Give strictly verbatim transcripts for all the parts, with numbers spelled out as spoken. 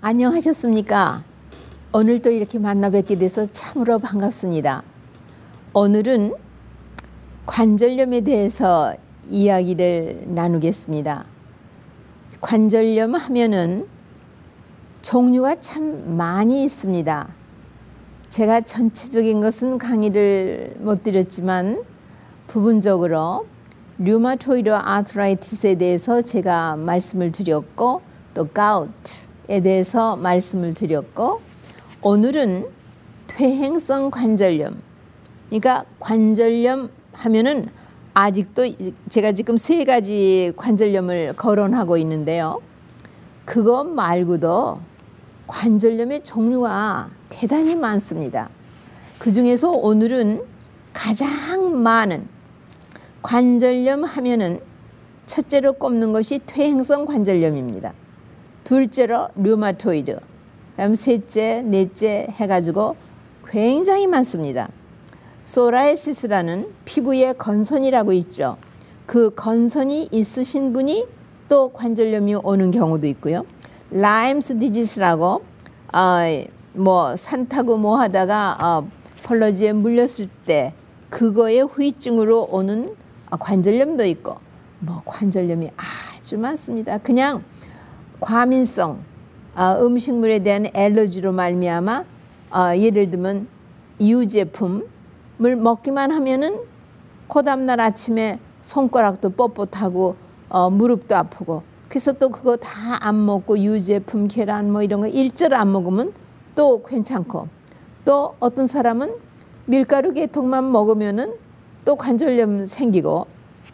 안녕하셨습니까? 오늘 또 이렇게 만나 뵙게 돼서 참으로 반갑습니다. 오늘은 관절염에 대해서 이야기를 나누겠습니다. 관절염 하면은 종류가 참 많이 있습니다. 제가 전체적인 것은 강의를 못 드렸지만 부분적으로 류마토이드 아트라이티스에 대해서 제가 말씀을 드렸고 또 가우트에 대해서 말씀을 드렸고 오늘은 퇴행성 관절염, 그러니까 관절염 하면은 아직도 제가 지금 세 가지 관절염을 거론하고 있는데요. 그것 말고도 관절염의 종류가 대단히 많습니다. 그 중에서 오늘은 가장 많은 관절염 하면은 첫째로 꼽는 것이 퇴행성 관절염입니다. 둘째로 류마토이드, 그다음 셋째, 넷째 해가지고 굉장히 많습니다. 소라이시스라는 피부의 건선이라고 있죠. 그 건선이 있으신 분이 또 관절염이 오는 경우도 있고요. 라임스 디지스라고 어, 뭐 산타고 뭐 하다가 어, 펄러지에 물렸을 때 그거의 후유증으로 오는 어, 관절염도 있고 뭐 관절염이 아주 많습니다. 그냥 과민성 어, 음식물에 대한 알러지로 말미암아 어, 예를 들면 유제품을 먹기만 하면은 그 다음날 아침에 손가락도 뻣뻣하고 어, 무릎도 아프고 그래서 또 그거 다 안 먹고 유제품 계란 뭐 이런 거 일절 안 먹으면 또 괜찮고 또 어떤 사람은 밀가루 계통만 먹으면은 또 관절염 생기고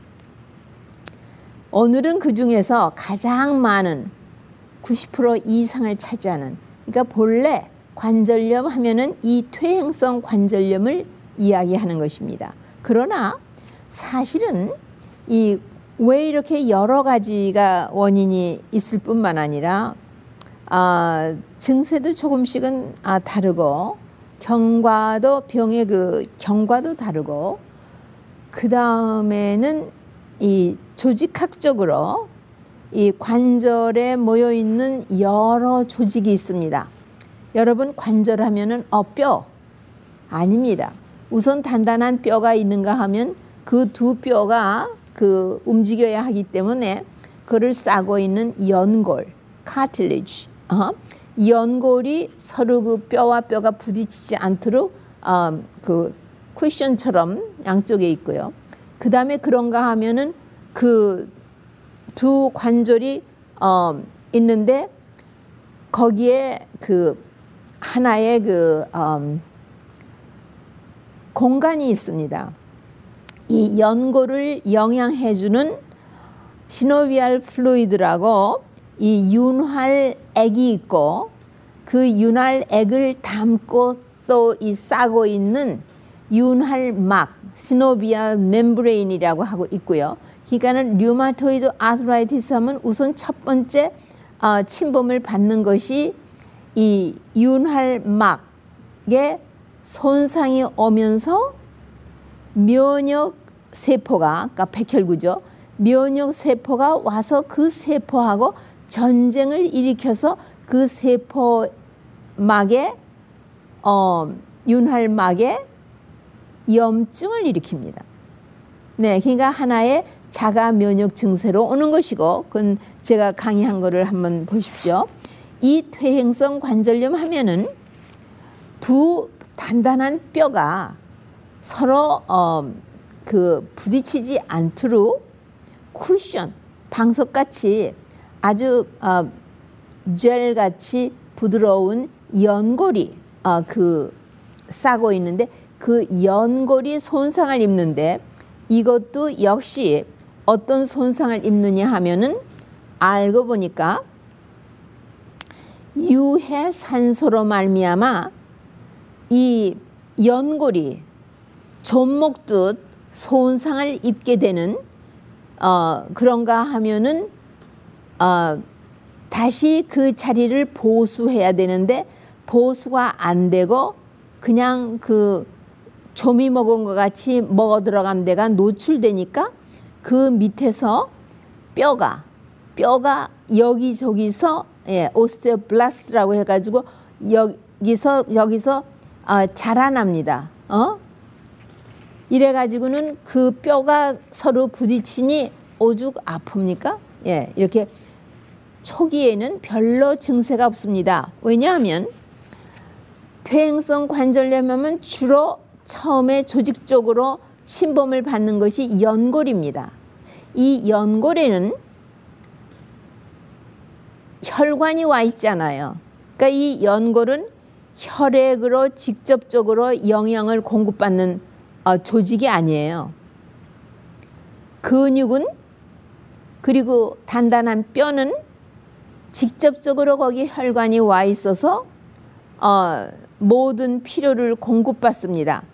오늘은 그 중에서 가장 많은 구십 퍼센트 이상을 차지하는 그러니까 본래 관절염 하면은 이 퇴행성 관절염을 이야기하는 것입니다. 그러나 사실은 이 왜 이렇게 여러 가지가 원인이 있을 뿐만 아니라 아, 증세도 조금씩은 아, 다르고 경과도 병의 그 경과도 다르고 그 다음에는 이 조직학적으로 이 관절에 모여 있는 여러 조직이 있습니다. 여러분 관절하면은 어, 뼈 아닙니다. 우선 단단한 뼈가 있는가 하면 그 두 뼈가 그 움직여야 하기 때문에 그를 싸고 있는 연골, cartilage, 어? 연골이 서로 그 뼈와 뼈가 부딪히지 않도록 어, 그 쿠션처럼 양쪽에 있고요. 그 다음에 그런가 하면은 그 두 관절이 어, 있는데 거기에 그 하나의 그 어, 공간이 있습니다. 이 연골을 영양해주는 시노비알 플루이드라고 이 윤활액이 있고 그 윤활액을 담고 또 이 싸고 있는 윤활막 시노비알 멤브레인이라고 하고 있고요. 그러니까는 류마토이드 아트라이티스 하면 우선 첫 번째 어, 침범을 받는 것이 이 윤활막에 손상이 오면서 면역 세포가 그러니까 백혈구죠. 면역 세포가 와서 그 세포하고 전쟁을 일으켜서 그 세포막에 어, 윤활막에 염증을 일으킵니다. 네, 그러니까 하나의 자가 면역 증세로 오는 것이고, 그건 제가 강의한 거를 한번 보십시오. 이 퇴행성 관절염 하면은 두 단단한 뼈가 서로 어, 그 부딪히지 않도록 쿠션, 방석같이 아주 어, 젤같이 부드러운 연골이 어, 그 싸고 있는데 그 연골이 손상을 입는데 이것도 역시 어떤 손상을 입느냐 하면은 알고 보니까 유해 산소로 말미암아 이 연골이 좀 먹듯 손상을 입게 되는 어, 그런가 하면은 어, 다시 그 자리를 보수해야 되는데 보수가 안 되고 그냥 그 조미 먹은 것 같이 먹어 들어간 데가 노출되니까 그 밑에서 뼈가 뼈가 여기저기서 예, 오스테오블라스트라고 해가지고 여기서 여기서 어, 자라납니다. 어? 이래가지고는 그 뼈가 서로 부딪히니 오죽 아픕니까? 예, 이렇게 초기에는 별로 증세가 없습니다. 왜냐하면 퇴행성 관절염은 주로 처음에 조직적으로 침범을 받는 것이 연골입니다. 이 연골에는 혈관이 와 있잖아요. 그러니까 이 연골은 혈액으로 직접적으로 영양을 공급받는 어, 조직이 아니에요. 근육은 그리고 단단한 뼈는 직접적으로 거기 혈관이 와 있어서 어, 모든 필요를 공급받습니다.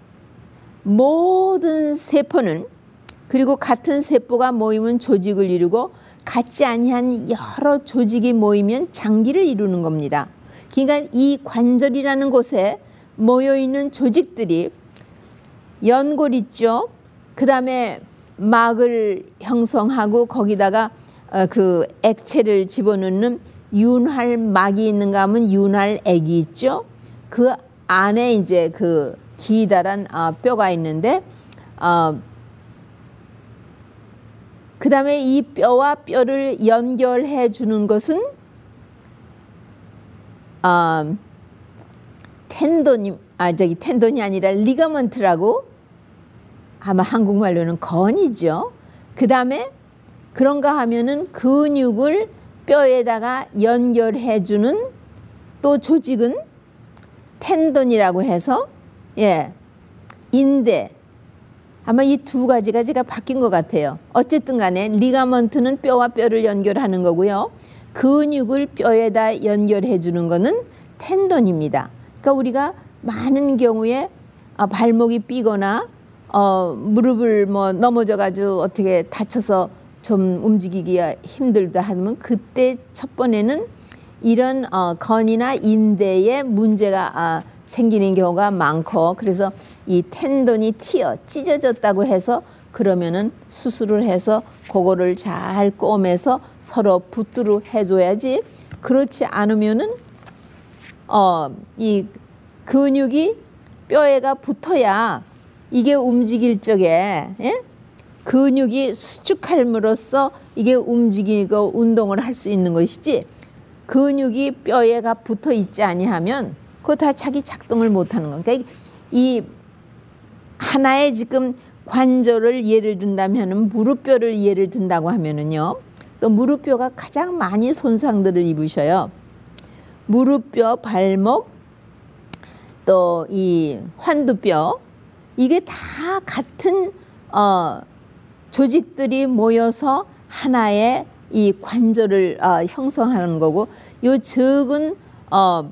모든 세포는 그리고 같은 세포가 모이면 조직을 이루고 같지 아니한 여러 조직이 모이면 장기를 이루는 겁니다. 그러니까 이 관절이라는 곳에 모여있는 조직들이 연골 있죠. 그 다음에 막을 형성하고 거기다가 어, 그 액체를 집어넣는 윤활막이 있는가 하면 윤활액이 있죠. 그 안에 이제 그 기다란 어, 뼈가 있는데 어, 그 다음에 이 뼈와 뼈를 연결해 주는 것은 어, 텐돈이 아 저기 텐돈이 아니라 리가먼트라고 아마 한국말로는 건이죠. 그 다음에 그런가 하면은 근육을 뼈에다가 연결해 주는 또 조직은 텐돈이라고 해서 예 인대 아마 이 두 가지가 제가 바뀐 것 같아요. 어쨌든 간에 리가먼트는 뼈와 뼈를 연결하는 거고요. 근육을 뼈에다 연결해 주는 거는 텐돈입니다. 그러니까 우리가 많은 경우에 어, 발목이 삐거나 어, 무릎을 뭐 넘어져 가지고 어떻게 다쳐서 좀 움직이기가 힘들다 하면 그때 첫 번에는 이런 어, 건이나 인대에 문제가 아, 생기는 경우가 많고 그래서 이 텐돈이 튀어 찢어졌다고 해서 그러면은 수술을 해서 그거를 잘 꼬매서 서로 붙도록 해줘야지 그렇지 않으면은 어, 이 근육이 뼈에가 붙어야 이게 움직일 적에 예? 근육이 수축함으로써 이게 움직이고 운동을 할 수 있는 것이지 근육이 뼈에가 붙어 있지 아니하면 그거 다 자기 작동을 못하는 거니까 그러니까 이 하나의 지금 관절을 예를 든다면 무릎뼈를 예를 든다고 하면은요 또 무릎뼈가 가장 많이 손상들을 입으셔요. 무릎뼈, 발목, 또 이 환두뼈 이게 다 같은 어, 조직들이 모여서 하나의 이 관절을 어, 형성하는 거고 요 적은 어,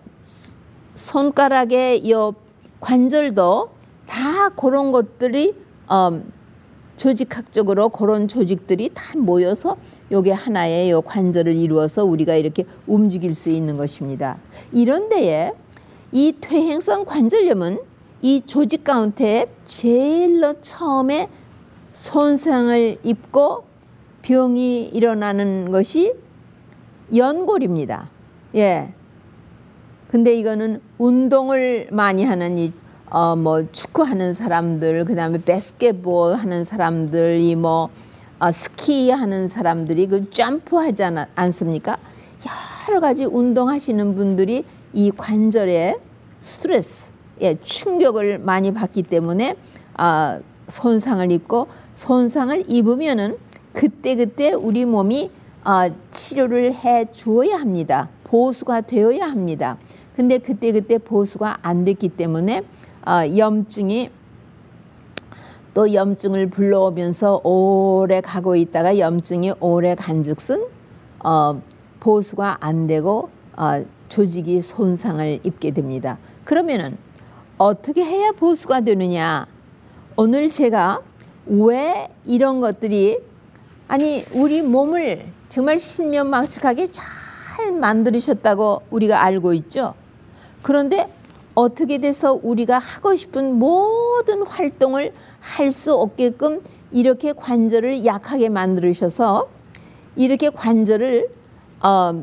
손가락의 요 관절도 다 그런 것들이 어, 조직학적으로 그런 조직들이 다 모여서 요게 하나의 요 관절을 이루어서 우리가 이렇게 움직일 수 있는 것입니다. 이런 데에 이 퇴행성 관절염은 이 조직 가운데 제일로 처음에 손상을 입고 병이 일어나는 것이 연골입니다. 예. 근데 이거는 운동을 많이 하는 이 어 뭐 축구하는 사람들, 그다음에 바스켓볼 하는 사람들, 이 뭐 어, 스키 하는 사람들이 그 점프하지 않, 않습니까? 여러 가지 운동하시는 분들이 이 관절에 스트레스, 예, 충격을 많이 받기 때문에 아, 손상을 입고 손상을 입으면은 그때 그때 우리 몸이 아, 치료를 해 주어야 합니다. 보수가 되어야 합니다. 근데 그때 그때 보수가 안 됐기 때문에 아, 염증이 또 염증을 불러오면서 오래 가고 있다가 염증이 오래 간즉슨 어, 보수가 안 되고 어, 조직이 손상을 입게 됩니다. 그러면은 어떻게 해야 보수가 되느냐? 오늘 제가 왜 이런 것들이 아니 우리 몸을 정말 신면막측하게 잘 만들으셨다고 우리가 알고 있죠. 그런데 어떻게 돼서 우리가 하고 싶은 모든 활동을 할 수 없게끔 이렇게 관절을 약하게 만들으셔서 이렇게 관절을 어,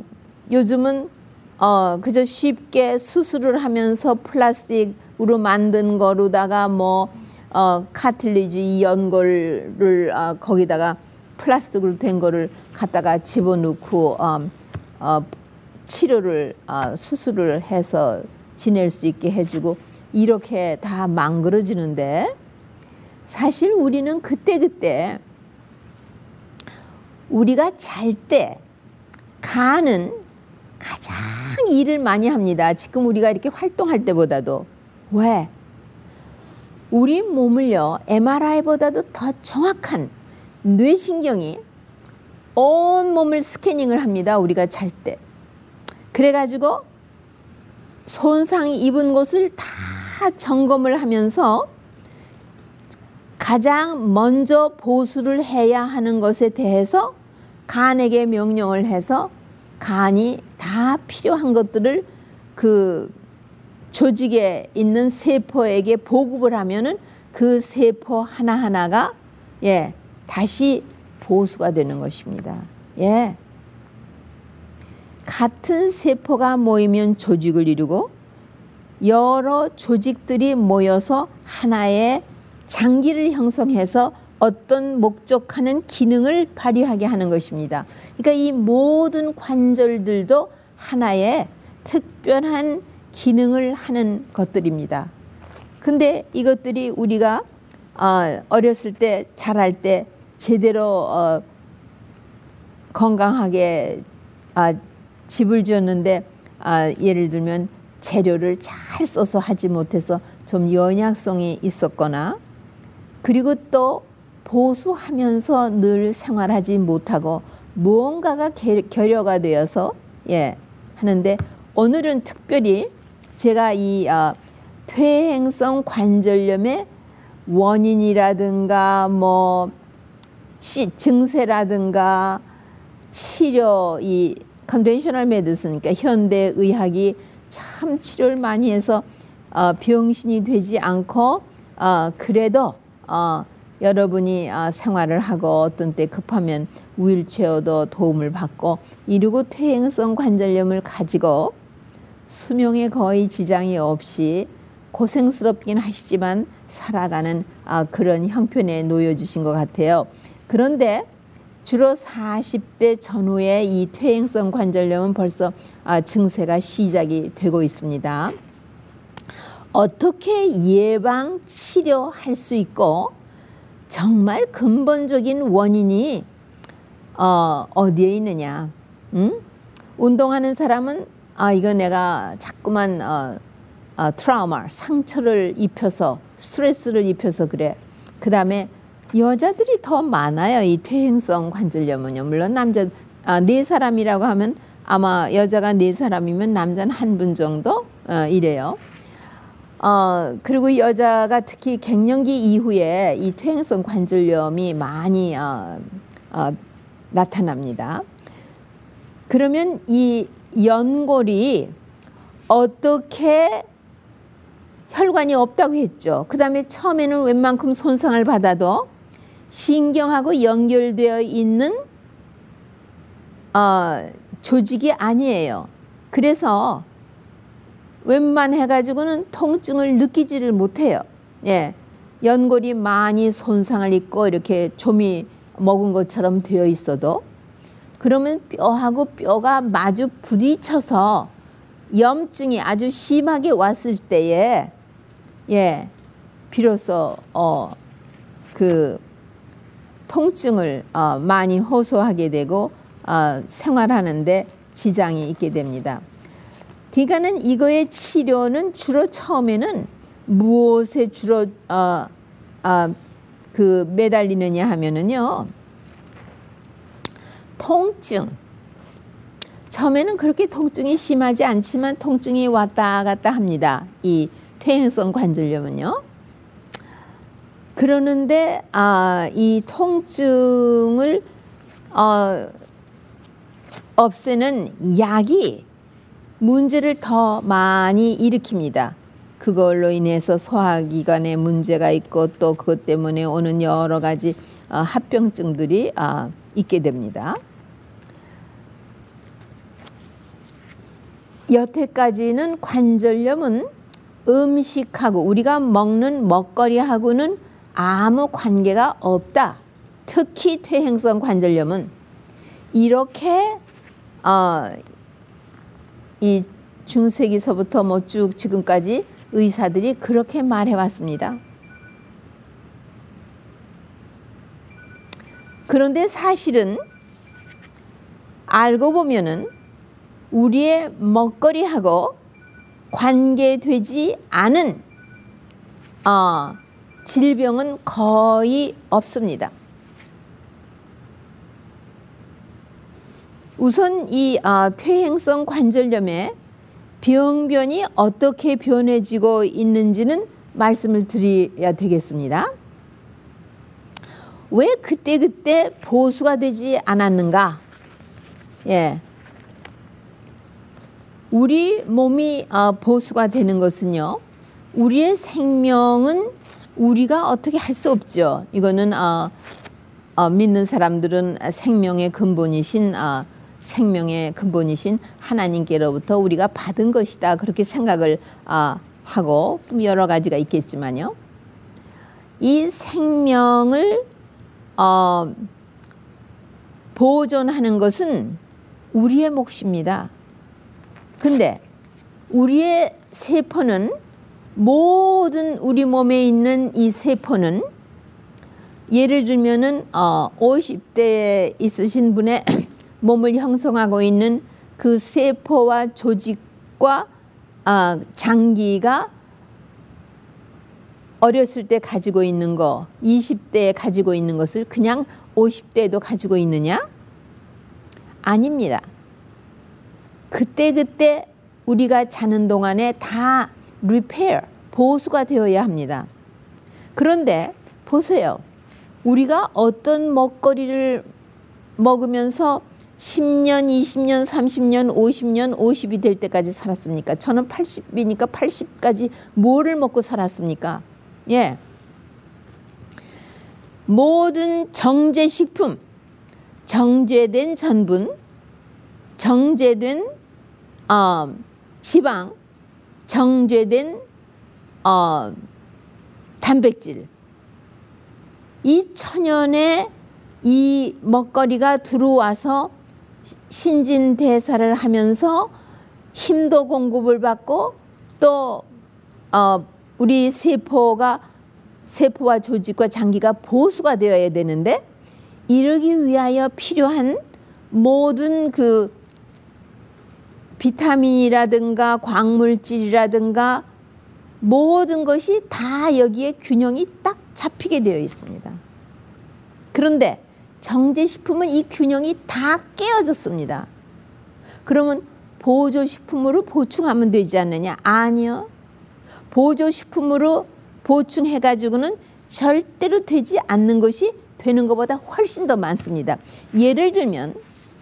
요즘은 어, 그저 쉽게 수술을 하면서 플라스틱으로 만든 거로다가 뭐 어, 카틸리지 이 연골을 어, 거기다가 플라스틱으로 된 거를 갖다가 집어넣고 어, 어, 치료를 어, 수술을 해서 지낼 수 있게 해주고 이렇게 다 망그러지는데, 사실 우리는 그때그때 우리가 잘 때 간은 가장 일을 많이 합니다. 지금 우리가 이렇게 활동할 때보다도. 왜? 우리 몸을요, 엠알아이보다도 더 정확한 뇌신경이 온 몸을 스캐닝을 합니다. 우리가 잘 때. 그래가지고 손상 입은 곳을 다 점검을 하면서 가장 먼저 보수를 해야 하는 것에 대해서 간에게 명령을 해서 간이 다 필요한 것들을 그 조직에 있는 세포에게 보급을 하면은 그 세포 하나하나가 예, 다시 보수가 되는 것입니다. 예. 같은 세포가 모이면 조직을 이루고 여러 조직들이 모여서 하나의 장기를 형성해서 어떤 목적하는 기능을 발휘하게 하는 것입니다. 그러니까 이 모든 관절들도 하나의 특별한 기능을 하는 것들입니다. 근데 이것들이 우리가 어, 어렸을 때 자랄 때 제대로 어, 건강하게 아, 집을 지었는데 아, 예를 들면 재료를 잘 써서 하지 못해서 좀 연약성이 있었거나, 그리고 또 보수하면서 늘 생활하지 못하고 무언가가 결여가 되어서 예 하는데, 오늘은 특별히 제가 이 어, 퇴행성 관절염의 원인이라든가 뭐 시, 증세라든가 치료, 이 컨벤셔널 메디슨, 그러니까 현대 의학이 참 치료를 많이 해서 어, 병신이 되지 않고 어, 그래도 어, 여러분이 어, 생활을 하고 어떤 때 급하면 휠체어도 도움을 받고 이러고 퇴행성 관절염을 가지고 수명에 거의 지장이 없이 고생스럽긴 하시지만 살아가는 아, 그런 형편에 놓여주신 것 같아요. 그런데 주로 사십 대 전후에 이 퇴행성 관절염은 벌써 아, 증세가 시작이 되고 있습니다. 어떻게 예방 치료할 수 있고 정말 근본적인 원인이 어, 어디에 있느냐? 응? 운동하는 사람은 아 이거 내가 자꾸만 어, 어, 트라우마, 상처를 입혀서 스트레스를 입혀서 그래. 그 다음에 여자들이 더 많아요. 이 퇴행성 관절염은요. 물론 남자 아, 네 사람이라고 하면 아마 여자가 네 사람이면 남자는 한 분 정도 어, 이래요. 어, 그리고 여자가 특히 갱년기 이후에 이 퇴행성 관절염이 많이 어, 어, 나타납니다. 그러면 이 연골이 어떻게 혈관이 없다고 했죠. 그 다음에 처음에는 웬만큼 손상을 받아도 신경하고 연결되어 있는 어, 조직이 아니에요. 그래서 웬만해가지고는 통증을 느끼지를 못해요. 예, 연골이 많이 손상을 입고 이렇게 좀이 먹은 것처럼 되어 있어도, 그러면 뼈하고 뼈가 마주 부딪혀서 염증이 아주 심하게 왔을 때에 예, 비로소 어, 그 통증을 어, 많이 호소하게 되고 어, 생활하는데 지장이 있게 됩니다. 그러니까는 이거의 치료는 주로 처음에는 무엇에 주로 어, 어, 그 매달리느냐 하면은요, 통증. 처음에는 그렇게 통증이 심하지 않지만 통증이 왔다 갔다 합니다. 이 퇴행성 관절염은요. 그러는데 아, 이 통증을 어, 없애는 약이 문제를 더 많이 일으킵니다. 그걸로 인해서 소화기관에 문제가 있고 또 그것 때문에 오는 여러 가지 어, 합병증들이 어, 있게 됩니다. 여태까지는 관절염은 음식하고 우리가 먹는 먹거리하고는 아무 관계가 없다. 특히 퇴행성 관절염은 이렇게 어, 이 중세기서부터 뭐 쭉 지금까지 의사들이 그렇게 말해왔습니다. 그런데 사실은 알고 보면은 우리의 먹거리하고 관계되지 않은 어, 질병은 거의 없습니다. 우선 이 어, 퇴행성 관절염의 병변이 어떻게 변해지고 있는지는 말씀을 드려야 되겠습니다. 왜 그때그때 보수가 되지 않았는가? 예. 우리 몸이 어, 보수가 되는 것은요, 우리의 생명은 우리가 어떻게 할 수 없죠. 이거는 어, 어, 믿는 사람들은 생명의 근본이신 어, 생명의 근본이신 하나님께로부터 우리가 받은 것이다, 그렇게 생각을 어, 하고 여러 가지가 있겠지만요, 이 생명을 어, 보존하는 것은 우리의 몫입니다. 근데 우리의 세포는, 모든 우리 몸에 있는 이 세포는, 예를 들면은 어, 오십 대에 있으신 분의 몸을 형성하고 있는 그 세포와 조직과 어, 장기가 어렸을 때 가지고 있는 거, 이십 대에 가지고 있는 것을 그냥 오십 대에도 가지고 있느냐? 아닙니다. 그때그때 우리가 자는 동안에 다 리페어, 보수가 되어야 합니다. 그런데 보세요. 우리가 어떤 먹거리를 먹으면서 십 년, 이십 년, 삼십 년, 오십 년, 오십이 될 때까지 살았습니까? 저는 팔십이니까 팔십까지 뭐를 먹고 살았습니까? 예. 모든 정제식품, 정제된 전분, 정제된 어, 지방, 정제된 어, 단백질, 이 천연의 이 먹거리가 들어와서 신진대사를 하면서 힘도 공급을 받고 또 어, 우리 세포가, 세포와 조직과 장기가 보수가 되어야 되는데, 이러기 위하여 필요한 모든 그 비타민이라든가 광물질이라든가 모든 것이 다 여기에 균형이 딱 잡히게 되어 있습니다. 그런데 정제식품은 이 균형이 다 깨어졌습니다. 그러면 보조식품으로 보충하면 되지 않느냐? 아니요. 보조식품으로 보충해가지고는 절대로 되지 않는 것이 되는 것보다 훨씬 더 많습니다. 예를 들면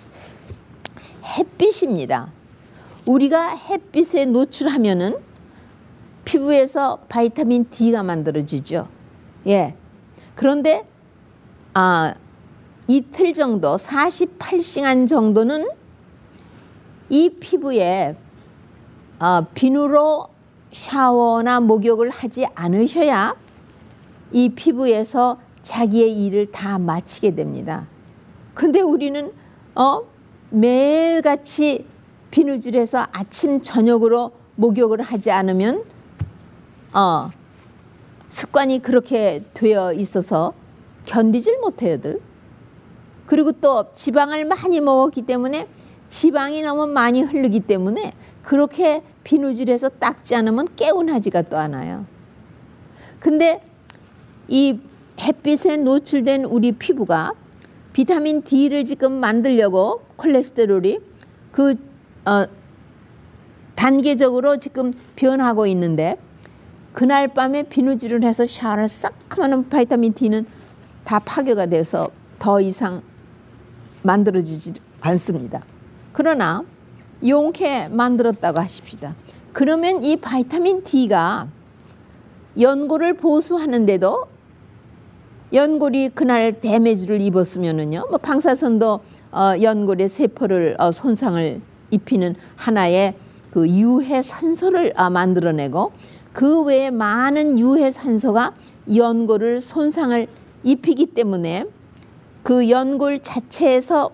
햇빛입니다. 우리가 햇빛에 노출하면은 피부에서 바이타민 D가 만들어지죠. 예. 그런데 아, 이틀 정도, 사십팔 시간 정도는 이 피부에 어, 비누로 샤워나 목욕을 하지 않으셔야 이 피부에서 자기의 일을 다 마치게 됩니다. 근데 우리는 어, 매일같이 비누질해서 아침 저녁으로 목욕을 하지 않으면 어, 습관이 그렇게 되어 있어서 견디질 못해요들. 그리고 또 지방을 많이 먹었기 때문에 지방이 너무 많이 흐르기 때문에 그렇게 비누질해서 닦지 않으면 개운하지가 또 않아요. 근데 이 햇빛에 노출된 우리 피부가 비타민 D를 지금 만들려고 콜레스테롤이 그 어, 단계적으로 지금 변하고 있는데, 그날 밤에 비누질을 해서 샤워를 싹 하면 바이타민 D는 다 파괴가 돼서 더 이상 만들어지지 않습니다. 그러나 용케 만들었다고 하십시다. 그러면 이 바이타민 D가 연골을 보수하는데도, 연골이 그날 데미지를 입었으면은요, 뭐 방사선도 어, 연골의 세포를 어, 손상을 입히는 하나의 그 유해 산소를 아, 만들어내고 그 외에 많은 유해 산소가 연골을 손상을 입히기 때문에 그 연골 자체에서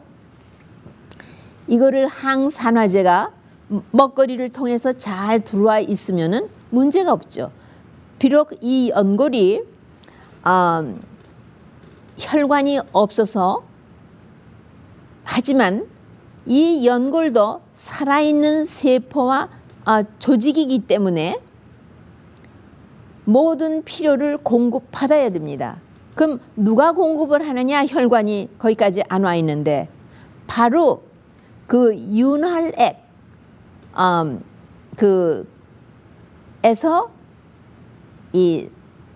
이거를 항산화제가 먹거리를 통해서 잘 들어와 있으면은 문제가 없죠. 비록 이 연골이 어, 혈관이 없어서 하지만 이 연골도 살아있는 세포와 어, 조직이기 때문에 모든 필요를 공급받아야 됩니다. 그럼 누가 공급을 하느냐? 혈관이 거기까지 안 와 있는데 바로 그 윤활액 음, 그 에서 이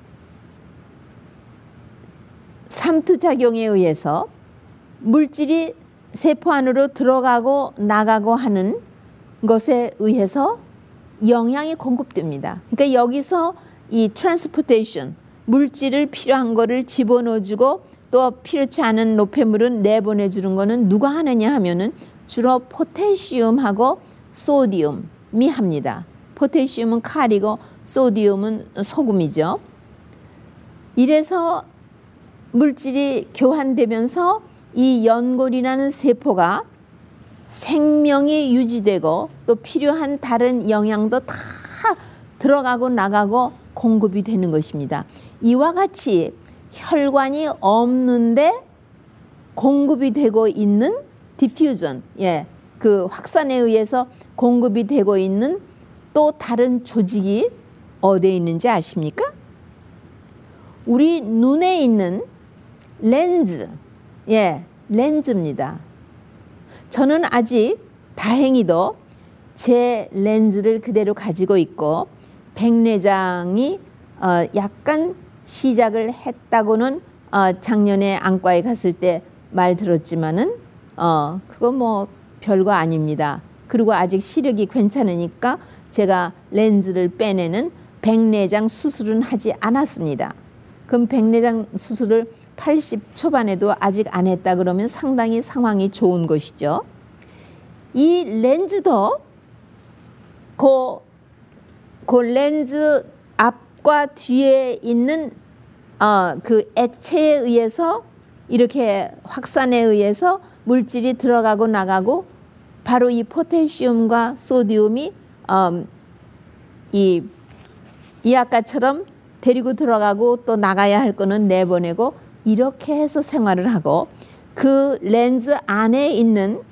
삼투작용에 의해서 물질이 세포 안으로 들어가고 나가고 하는 것에 의해서 영양이 공급됩니다. 그러니까 여기서 이 트랜스포테이션, 물질을 필요한 거를 집어넣어주고 또 필요치 않은 노폐물은 내보내주는 거는 누가 하느냐 하면은 주로 포타시움하고 소디움이 합니다. 포타시움은 칼이고 소디움은 소금이죠. 이래서 물질이 교환되면서 이 연골이라는 세포가 생명이 유지되고 또 필요한 다른 영양도 다 들어가고 나가고 공급이 되는 것입니다. 이와 같이 혈관이 없는데 공급이 되고 있는 디퓨전, 예, 그 확산에 의해서 공급이 되고 있는 또 다른 조직이 어디에 있는지 아십니까? 우리 눈에 있는 렌즈, 예, 렌즈입니다. 저는 아직 다행히도 제 렌즈를 그대로 가지고 있고 백내장이 어, 약간 시작을 했다고는 어, 작년에 안과에 갔을 때 말 들었지만은 어, 그거 뭐 별거 아닙니다. 그리고 아직 시력이 괜찮으니까 제가 렌즈를 빼내는 백내장 수술은 하지 않았습니다. 그럼 백내장 수술을 팔십 초반에도 아직 안 했다 그러면 상당히 상황이 좋은 것이죠. 이 렌즈도 그, 그 렌즈 앞과 뒤에 있는 어, 그 액체에 의해서 이렇게 확산에 의해서 물질이 들어가고 나가고 바로 이 포타시움과 소디움이 음, 이, 이 아까처럼 데리고 들어가고 또 나가야 할 거는 내보내고 이렇게 해서 생활을 하고 그 렌즈 안에 있는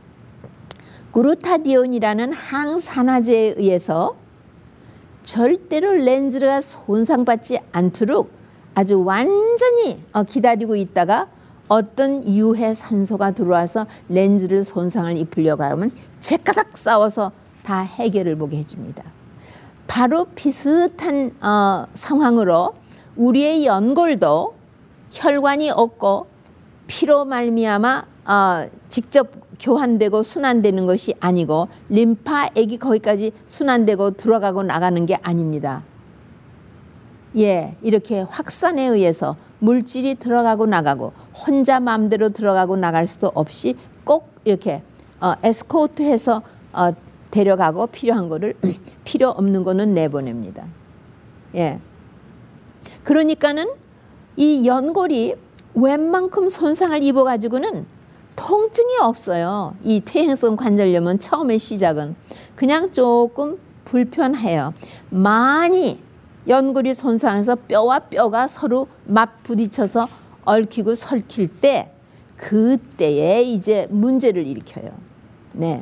그루타디온이라는 항산화제에 의해서 절대로 렌즈가 손상받지 않도록 아주 완전히 기다리고 있다가 어떤 유해 산소가 들어와서 렌즈를 손상을 입으려고 하면 제까닥 싸워서 다 해결을 보게 해줍니다. 바로 비슷한 어, 상황으로 우리의 연골도 혈관이 없고 피로 말미암아 어, 직접 교환되고 순환되는 것이 아니고 림파액이 거기까지 순환되고 들어가고 나가는 게 아닙니다. 예, 이렇게 확산에 의해서 물질이 들어가고 나가고 혼자 마음대로 들어가고 나갈 수도 없이 꼭 이렇게 어, 에스코트해서 어, 데려가고 필요한 거를 필요 없는 거는 내보냅니다. 예, 그러니까는 이 연골이 웬만큼 손상을 입어가지고는 통증이 없어요. 이 퇴행성 관절염은 처음에 시작은 그냥 조금 불편해요. 많이 연골이 손상해서 뼈와 뼈가 서로 맞 부딪혀서 얽히고 설킬 때 그때에 이제 문제를 일으켜요. 네.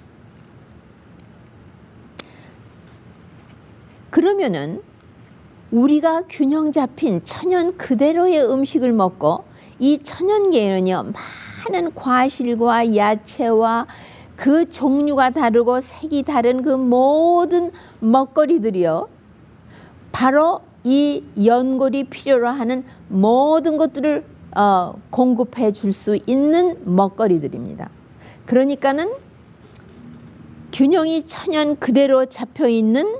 그러면은 우리가 균형 잡힌 천연 그대로의 음식을 먹고 이 천연계에는요 많은 과실과 야채와 그 종류가 다르고 색이 다른 그 모든 먹거리들이요 바로 이 연골이 필요로 하는 모든 것들을 어, 공급해 줄 수 있는 먹거리들입니다. 그러니까는 균형이 천연 그대로 잡혀 있는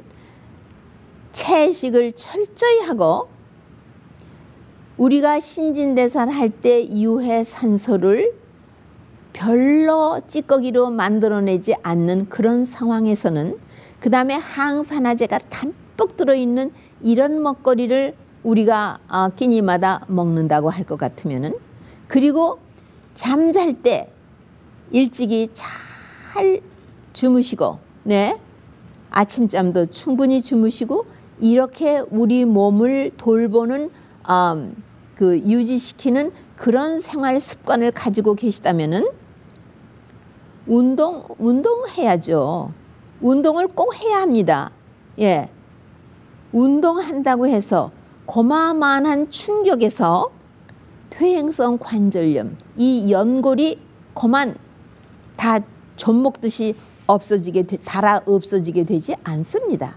채식을 철저히 하고 우리가 신진대사를 할 때 유해 산소를 별로 찌꺼기로 만들어내지 않는 그런 상황에서는 그 다음에 항산화제가 담뿍 들어있는 이런 먹거리를 우리가 어, 끼니마다 먹는다고 할 것 같으면은, 그리고 잠잘 때 일찍이 잘 주무시고, 네, 아침잠도 충분히 주무시고 이렇게 우리 몸을 돌보는 어, 그 유지시키는 그런 생활 습관을 가지고 계시다면은 운동 운동해야죠. 운동을 꼭 해야 합니다. 예, 운동한다고 해서 고마만한 충격에서 퇴행성 관절염, 이 연골이 그만 다 좀 먹듯이 없어지게 되, 달아 없어지게 되지 않습니다.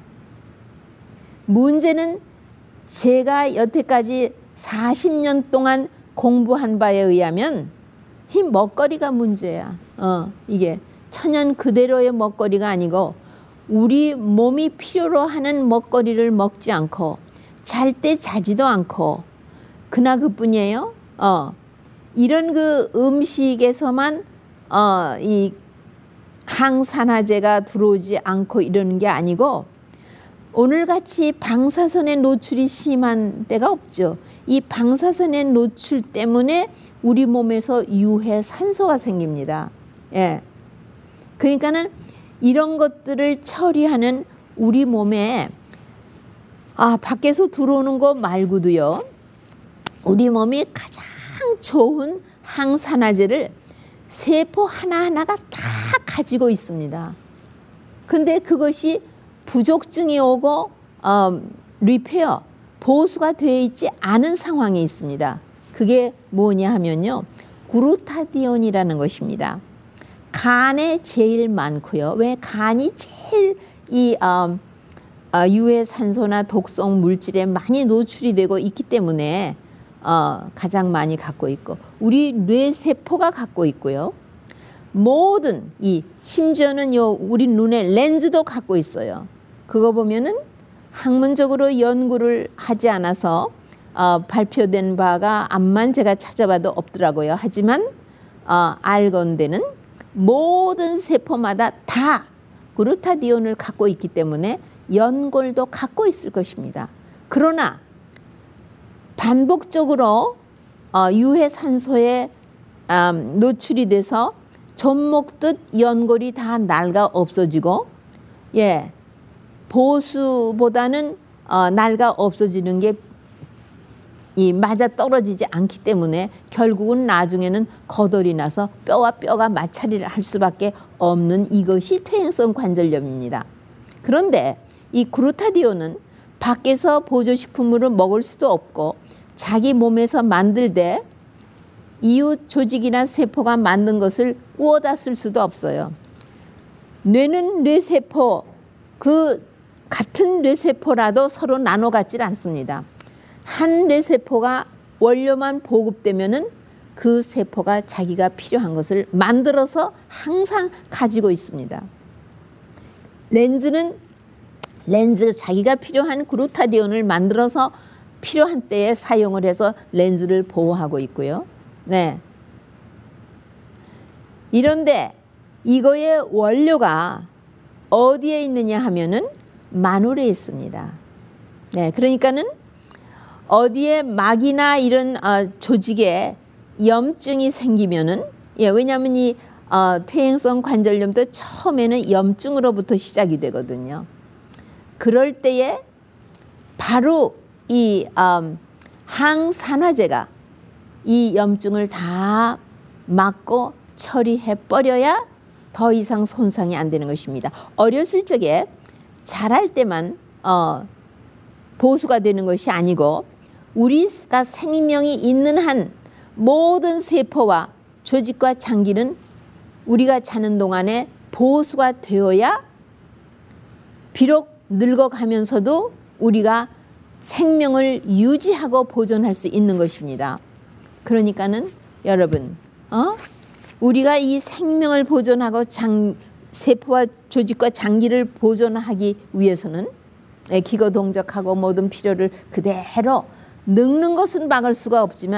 문제는 제가 여태까지 사십 년 동안 공부한 바에 의하면 이 먹거리가 문제야. 어, 이게 천연 그대로의 먹거리가 아니고 우리 몸이 필요로 하는 먹거리를 먹지 않고 잘 때 자지도 않고 그나 그뿐이에요. 어, 이런 그 음식에서만 어, 이 항산화제가 들어오지 않고 이러는 게 아니고 오늘같이 방사선에 노출이 심한 때가 없죠. 이 방사선의 노출 때문에 우리 몸에서 유해 산소가 생깁니다. 예. 그러니까는 이런 것들을 처리하는 우리 몸에 아, 밖에서 들어오는 거 말고도요, 우리 몸이 가장 좋은 항산화제를 세포 하나하나가 다 가지고 있습니다. 근데 그것이 부족증이 오고 어, 리페어, 보수가 되어 있지 않은 상황이 있습니다. 그게 뭐냐 하면요, 그루타디온이라는 것입니다. 간에 제일 많고요. 왜? 간이 제일 이 어, 어, 유해 산소나 독성 물질에 많이 노출이 되고 있기 때문에 어, 가장 많이 갖고 있고, 우리 뇌세포가 갖고 있고요. 모든 이 심지어는 요 우리 눈의 렌즈도 갖고 있어요. 그거 보면은 학문적으로 연구를 하지 않아서 어, 발표된 바가 암만 제가 찾아봐도 없더라고요. 하지만 어, 알건대는 모든 세포마다 다 그루타디온을 갖고 있기 때문에 연골도 갖고 있을 것입니다. 그러나 반복적으로 어, 유해 산소에 음, 노출이 돼서 좀 먹듯 연골이 다 낡아 없어지고, 예, 보수보다는 어, 낡아 없어지는 게 이 맞아 떨어지지 않기 때문에 결국은 나중에는 거덜이 나서 뼈와 뼈가 마찰을 할 수밖에 없는 이것이 퇴행성 관절염입니다. 그런데 이 그루타디온은 밖에서 보조식품으로 먹을 수도 없고 자기 몸에서 만들되 이웃 조직이나 세포가 만든 것을 구워다 쓸 수도 없어요. 뇌는 뇌세포, 그 같은 뇌세포라도 서로 나눠 갖질 않습니다. 한 뇌세포가 원료만 보급되면은 그 세포가 자기가 필요한 것을 만들어서 항상 가지고 있습니다. 렌즈는 렌즈 자기가 필요한 그루타디온을 만들어서 필요한 때에 사용을 해서 렌즈를 보호하고 있고요. 네. 이런데 이거의 원료가 어디에 있느냐 하면은 마늘에 있습니다. 네, 그러니까는 어디에 막이나 이런 어, 조직에 염증이 생기면은, 예, 왜냐하면 이 어, 퇴행성 관절염도 처음에는 염증으로부터 시작이 되거든요. 그럴 때에 바로 이 음, 항산화제가 이 염증을 다 막고 처리해 버려야 더 이상 손상이 안 되는 것입니다. 어렸을 적에 자랄 때만 어, 보수가 되는 것이 아니고 우리가 생명이 있는 한 모든 세포와 조직과 장기는 우리가 자는 동안에 보수가 되어야 비록 늙어가면서도 우리가 생명을 유지하고 보존할 수 있는 것입니다. 그러니까는 여러분, 어? 우리가 이 생명을 보존하고 장, 세포와 조직과 장기를 보존하기 위해서는 기거동적하고 모든 필요를 그대로 늙는 것은 막을 수가 없지만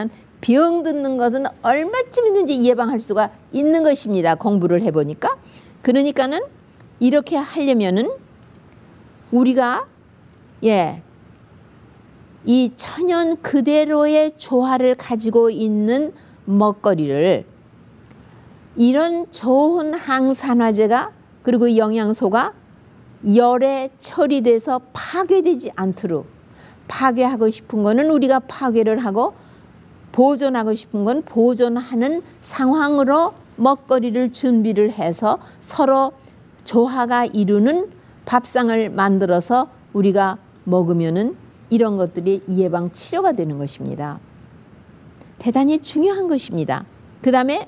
병 듣는 것은 얼마쯤이든지 예방할 수가 있는 것입니다. 공부를 해보니까. 그러니까는 이렇게 하려면은 우리가 예, 이 천연 그대로의 조화를 가지고 있는 먹거리를 이런 좋은 항산화제가 그리고 영양소가 열에 처리돼서 파괴되지 않도록, 파괴하고 싶은 거는 우리가 파괴를 하고 보존하고 싶은 건 보존하는 상황으로 먹거리를 준비를 해서 서로 조화가 이루는 밥상을 만들어서 우리가 먹으면은 이런 것들이 예방 치료가 되는 것입니다. 대단히 중요한 것입니다. 그 다음에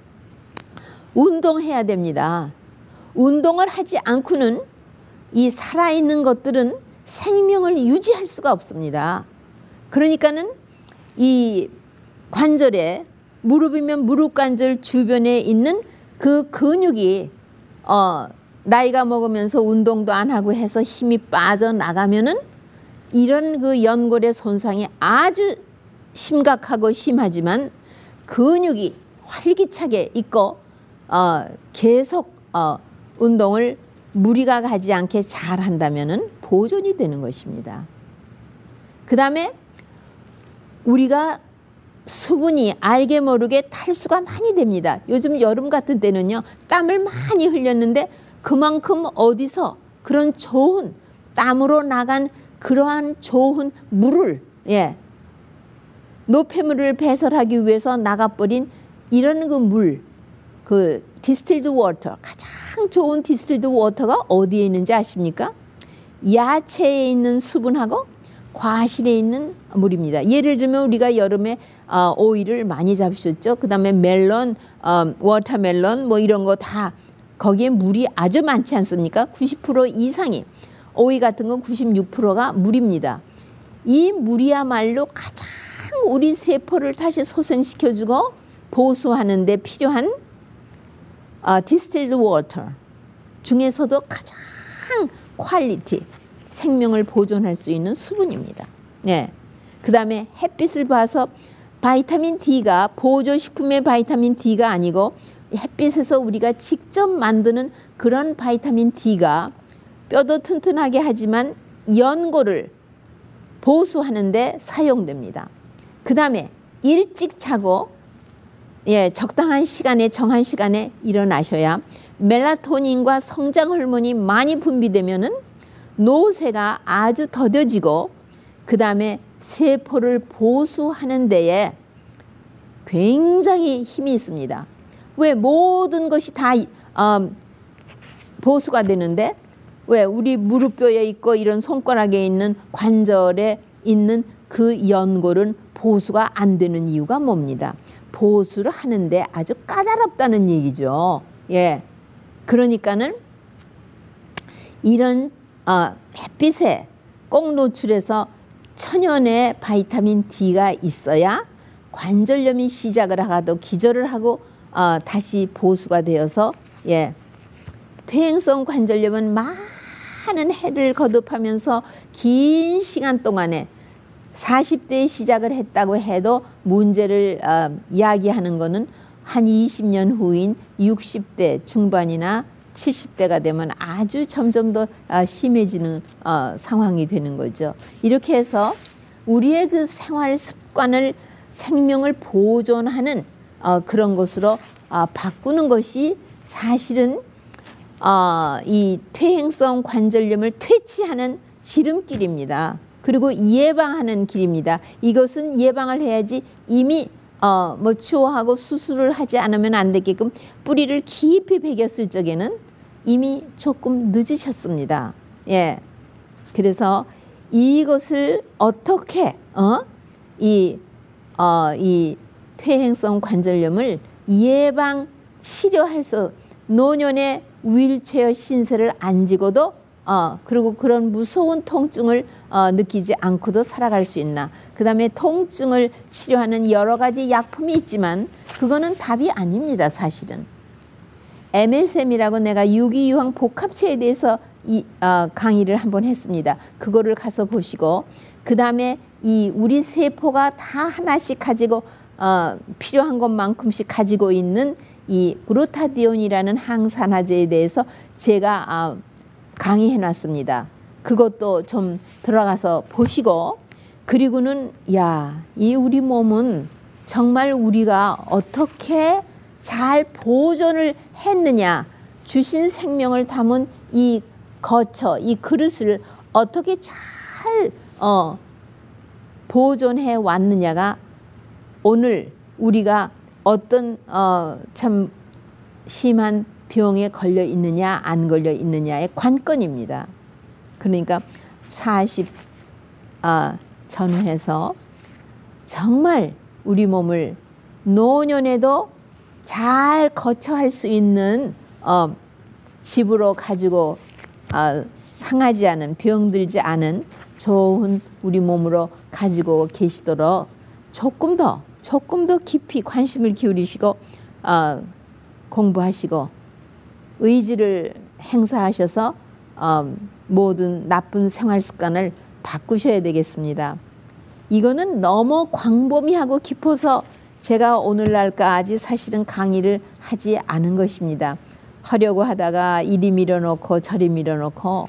운동해야 됩니다. 운동을 하지 않고는 이 살아있는 것들은 생명을 유지할 수가 없습니다. 그러니까는 이 관절에, 무릎이면 무릎 관절 주변에 있는 그 근육이 어, 나이가 먹으면서 운동도 안 하고 해서 힘이 빠져나가면은 이런 그 연골의 손상이 아주 심각하고 심하지만 근육이 활기차게 있고 어, 계속 어, 운동을 무리가 가지 않게 잘 한다면은 보존이 되는 것입니다. 그 다음에 우리가 수분이 알게 모르게 탈수가 많이 됩니다. 요즘 여름 같은 때는요, 땀을 많이 흘렸는데 그만큼 어디서 그런 좋은 땀으로 나간 그러한 좋은 물을, 예, 노폐물을 배설하기 위해서 나가버린 이런 그 물, 그 디스틸드 워터, 가장 좋은 디스틸드 워터가 어디에 있는지 아십니까? 야채에 있는 수분하고 과실에 있는 물입니다. 예를 들면 우리가 여름에 어, 오이를 많이 잡수셨죠. 그 다음에 멜론, 어, 워터멜론 뭐 이런 거 다 거기에 물이 아주 많지 않습니까? 구십 퍼센트 이상이, 오이 같은 건 구십육 퍼센트가 물입니다. 이 물이야말로 가장 우리 세포를 다시 소생시켜주고 보수하는 데 필요한 어, 디스틸드 워터 중에서도 가장 퀄리티, 생명을 보존할 수 있는 수분입니다. 네. 그 다음에 햇빛을 봐서 바이타민 D가 보조식품의 바이타민 D가 아니고 햇빛에서 우리가 직접 만드는 그런 바이타민 D가 뼈도 튼튼하게 하지만 연골을 보수하는 데 사용됩니다. 그 다음에 일찍 자고 예, 적당한 시간에 정한 시간에 일어나셔야 멜라토닌과 성장 호르몬이 많이 분비되면은 노쇠가 아주 더뎌지고 그 다음에 세포를 보수하는 데에 굉장히 힘이 있습니다. 왜 모든 것이 다 어, 보수가 되는데 왜 우리 무릎뼈에 있고 이런 손가락에 있는 관절에 있는 그 연골은 보수가 안 되는 이유가 뭡니다. 보수를 하는데 아주 까다롭다는 얘기죠. 예, 그러니까는 이런 어, 햇빛에 꼭 노출해서 천연의 바이타민 D가 있어야 관절염이 시작을 하고도 기절을 하고 어, 다시 보수가 되어서 예, 퇴행성 관절염은 많은 해를 거듭하면서 긴 시간 동안에 사십 대에 시작을 했다고 해도 문제를 어, 이야기하는 것은 한 이십 년 후인 육십 대 중반이나 칠십 대가 되면 아주 점점 더 어, 심해지는 어, 상황이 되는 거죠. 이렇게 해서 우리의 그 생활 습관을 생명을 보존하는 어, 그런 것으로 어, 바꾸는 것이 사실은 어, 이 퇴행성 관절염을 퇴치하는 지름길입니다. 그리고 예방하는 길입니다. 이것은 예방을 해야지 이미 어, 뭐 치료하고 수술을 하지 않으면 안 되게끔 뿌리를 깊이 베겼을 적에는 이미 조금 늦으셨습니다. 예. 그래서 이것을 어떻게 어? 이, 어, 이 퇴행성 관절염을 예방 치료할 수, 노년의 휠체어 신세를 안 지고도 어, 그리고 그런 무서운 통증을 어, 느끼지 않고도 살아갈 수 있나. 그 다음에 통증을 치료하는 여러 가지 약품이 있지만 그거는 답이 아닙니다. 사실은. 엠에스엠이라고 내가 유기유황 복합체에 대해서 이, 어, 강의를 한번 했습니다. 그거를 가서 보시고 그 다음에 이 우리 세포가 다 하나씩 가지고 어, 필요한 것만큼씩 가지고 있는 이 그루타디온이라는 항산화제에 대해서 제가 아, 강의해 놨습니다. 그것도 좀 들어가서 보시고, 그리고는 야, 이 우리 몸은 정말 우리가 어떻게 잘 보존을 했느냐, 주신 생명을 담은 이 거처, 이 그릇을 어떻게 잘 어, 보존해 왔느냐가 오늘 우리가 어떤 어, 참 심한 병에 걸려 있느냐 안 걸려 있느냐의 관건입니다. 그러니까 사십 아, 전후해서 정말 우리 몸을 노년에도 잘 거처할 수 있는 어, 집으로 가지고 어, 상하지 않은, 병들지 않은 좋은 우리 몸으로 가지고 계시도록 조금 더 조금 더 깊이 관심을 기울이시고 어, 공부하시고 의지를 행사하셔서 어, 모든 나쁜 생활 습관을 바꾸셔야 되겠습니다. 이거는 너무 광범위하고 깊어서 제가 오늘날까지 사실은 강의를 하지 않은 것입니다. 하려고 하다가 이리 밀어놓고 저리 밀어놓고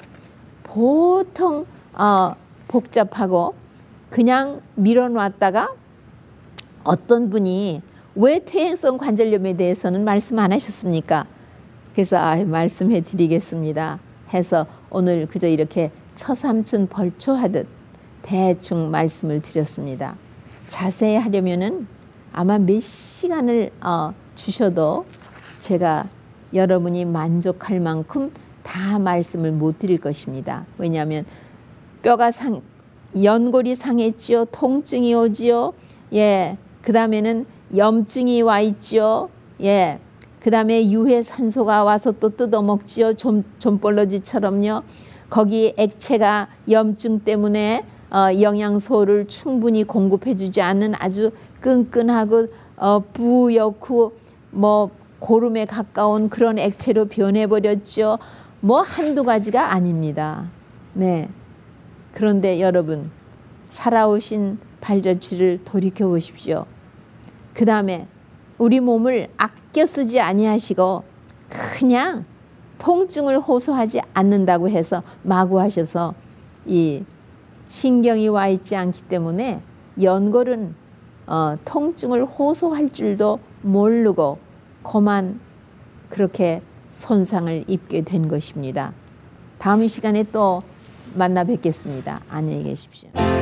보통 어, 복잡하고 그냥 밀어놨다가 어떤 분이 왜 퇴행성 관절염에 대해서는 말씀 안 하셨습니까? 그래서 아, 말씀해 드리겠습니다 해서 오늘 그저 이렇게 처삼춘 벌초하듯 대충 말씀을 드렸습니다. 자세히 하려면은 아마 몇 시간을 어, 주셔도 제가 여러분이 만족할 만큼 다 말씀을 못 드릴 것입니다. 왜냐하면 뼈가 상, 연골이 상했지요. 통증이 오지요. 예, 그 다음에는 염증이 와 있지요. 예, 그 다음에 유해 산소가 와서 또 뜯어먹지요. 좀, 좀벌러지처럼요. 거기 액체가 염증 때문에 어, 영양소를 충분히 공급해주지 않는 아주 끈끈하고 어, 부옇고 뭐 고름에 가까운 그런 액체로 변해버렸죠. 뭐 한두 가지가 아닙니다. 네. 그런데 여러분, 살아오신 발자취를 돌이켜 보십시오. 그 다음에 우리 몸을 아껴 쓰지 아니하시고 그냥 통증을 호소하지 않는다고 해서 마구 하셔서 이 신경이 와 있지 않기 때문에 연골은 어, 통증을 호소할 줄도 모르고 그만 그렇게 손상을 입게 된 것입니다. 다음 시간에 또 만나 뵙겠습니다. 안녕히 계십시오.